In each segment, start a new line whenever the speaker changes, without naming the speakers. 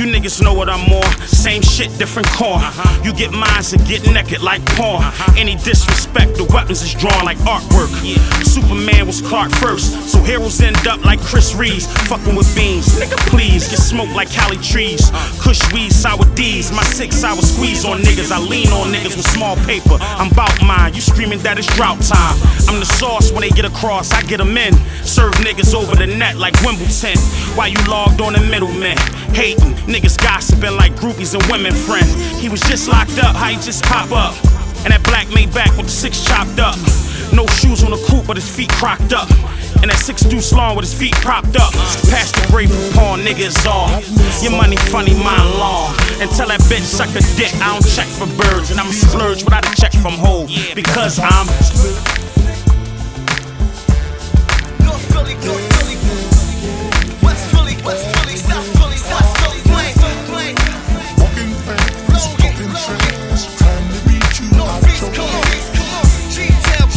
You niggas know what I'm on. Same shit, different corn. You get mines and get naked like porn. Any disrespect, the weapons is drawn like artwork. Superman was Clark first, so heroes end up like Chris Reeves. Fucking with beans, nigga please. Get smoked like Cali trees. Kush weed, sour D's. My 6-hour squeeze on niggas. I lean on niggas with small paper. I'm bout mine, you screaming that it's drought time. I'm the sauce when they get across, I get them in. Serve niggas over the net like Wimbledon. While you logged on the middlemen, hating, niggas gossiping like groupies and women friend. He was just locked up, how he just pop up? And that black Maybach with the 6 chopped up. No shoes on the coupe, but his feet crocked up. And that 6 deuce long with his feet propped up. Pass the grape upon niggas all. Your money funny, mine long. And tell that bitch suck a dick, I don't check for birds. And I'ma splurge without a check from Hov. Because I'm
North Philly, West Philly, South Philly, Plain.
Walking fast, talking trash, trying to beat you out your class.
G-Town,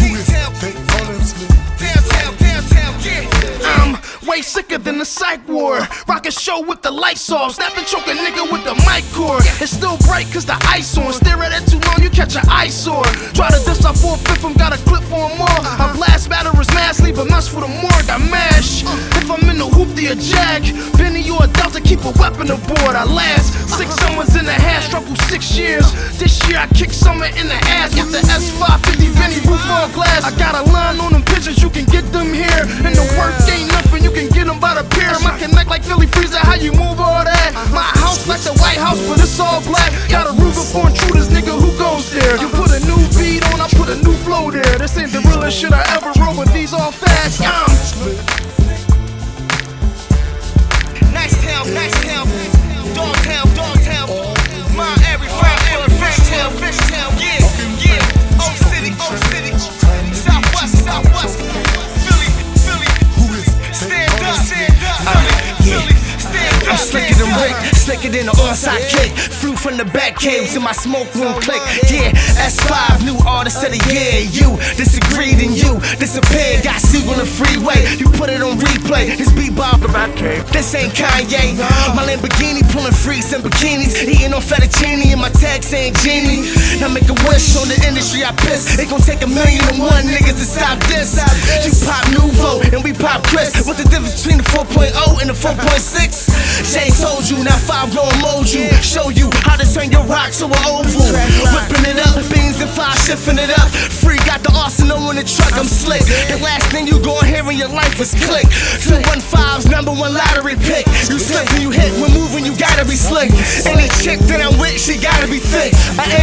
downtown, yeah.
I'm way sicker than the psych ward. Rock a show with the lights off. Snap and choke a nigga with the mic cord. It's still bright cause the ice on. Stare at it too long, you catch an eyesore. Try to diss, I 4/5 'em, got a clip for 'em all. I blast batterers mass, leave a mess for the morgue. I mash. If I'm in the hoopty or jag, Benny or a Delta, keep a weapon aboard. I last 6 summers in the half, struggle 6 years. This year I kick summer in the ass with the S550 Benny roof on glass. I got a line on them pigeons, you can get them here. And the work ain't nothing, you can get them by the pier. My connect like Philly Freezer, how you move all that? My house like the White House, but it's all black. Got a Ruger for intruders, nigga, who goes there? You put a new beat on, I put a new flow there. This ain't the realest shit I ever wrote, but these all facts.
Nice town, dogtown. My every fish town, yeah. Old city, Southwest, Philly, stand up, Philly, stand up.
I'm slicker than Rick, slicker than the onside kick. Flew from the back cave to my smoke room click. Yeah, S5, new artist of the year. You disagreed and you disappeared. Got Sieg on the freeway, you put it on replay. This beat Bob the back cave. This ain't Kanye. My Lamborghini pulling freaks in bikinis, eating on fettuccine and my tag saying genie. Now make a wish on the industry I piss. It gon' take 1,000,001 niggas to stop this. You pop Nouveau and we pop Chris. What's the difference between the 4.0 and the 4.6? Jay told you, now 5 gon' mold you. Show you how to turn your rock to an oval. Whipping it up, beans and fly, shifting it up. Free got the arsenal in the truck, I'm slick. The last thing you gon' hear in your life is click. 215's #1 lottery pick. You slip when you hit, when moving you gotta be slick. Any chick that I'm with, she gotta be thick. I